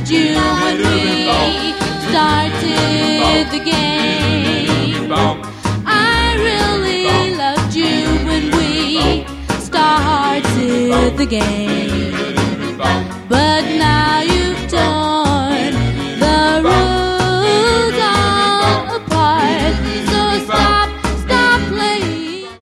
loved you when we started the game. I really loved you when we started the game.